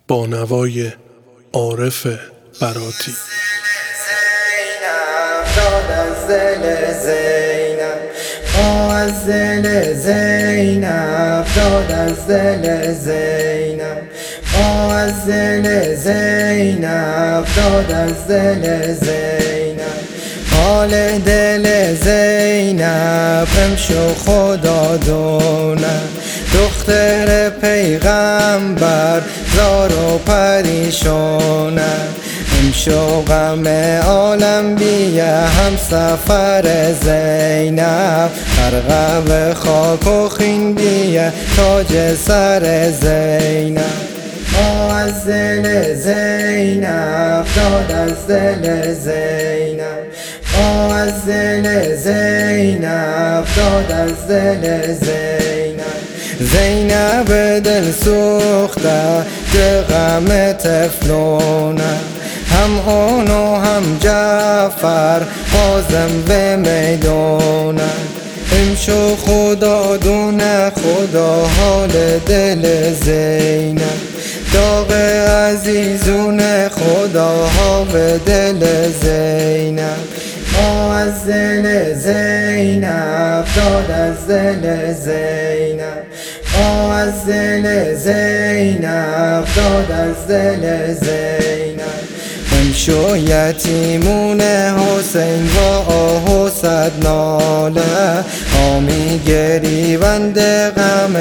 با نوای عارف براتی. داد از دل زینب، از دل زینب، داد از دل زینب، از دل زینب، داد از دل زینب. حال دل زینب امشو خدا دونه، دختر پیغمبر زار و پریشونه. امشو غم عالم بیه هم سفر زینب، غرقه خاک و خین بیه تاج سر زینب. از دل زینب، داد از دل زینب، از دل زینب، داد از دل زینب. زینب دل سوخته به غم طفلونه، هم اون و هم جعفر قاسم به میدونه. امشو خدا دونه خدا حال دل زینب، داغ عزیزون خدا ها به دل زینب. از دل زینب، داد از دل زینب، از دل زینب، داد از دل زینب. امشو یتیمون حسین و آه و صد ناله، آمی گریوند غم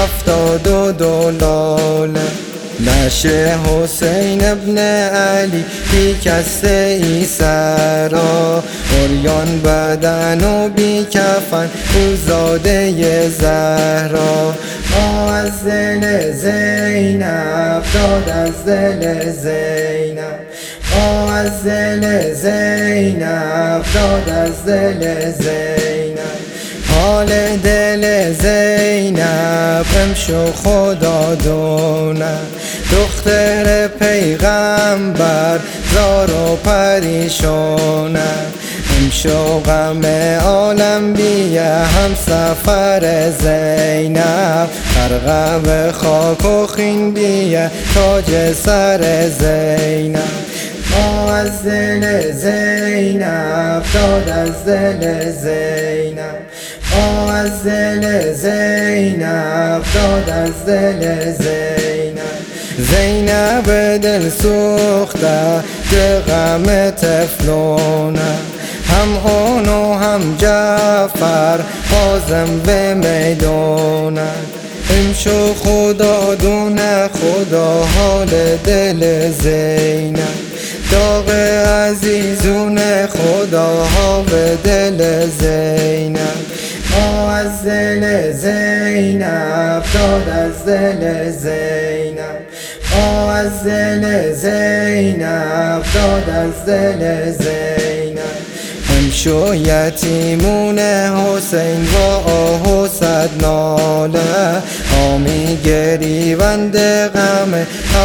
72 لاله. نشه حسین ابن علی بیکسته ای سرا، عریان بدن و بی کفن او زاده زهرا. از دل زینب، داد از دل زینب، از دل زینب، داد از دل زینب. حال دل زینب امشو خدا دونه، دختر پیغمبر زار و پریشونه. امشو غم عالم بیه هم سفر زینب، غرقه خاک و خین بیه تاج سر زینب. از دل زینب، داد از دل زینب، از دل زینب، داد از دل زینب. زینب دل سوخته به غم طفلونه، هم اون و هم جعفر قاسم به میدونه. امشو خدا دونه خدا حال دل زینب، داغ عزیزون خدا ها به دل زینب. از دل زینب، داد از دل زینب، از دل زینب، داد از دل زینب. امشو یتیمون حسین و آه و صد ناله، آمی گریوند غم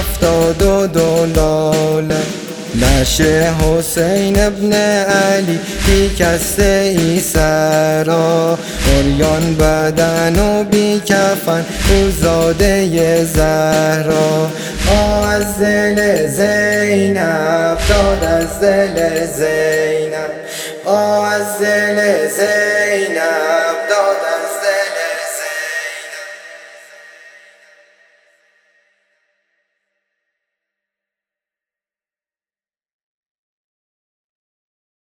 72 لاله. نشه حسین ابن علی بیکسته ای سرا، عریان بدن و بی کفن او زاده زهرا. از دل زینب، داد از دل زینب، از دل زینب.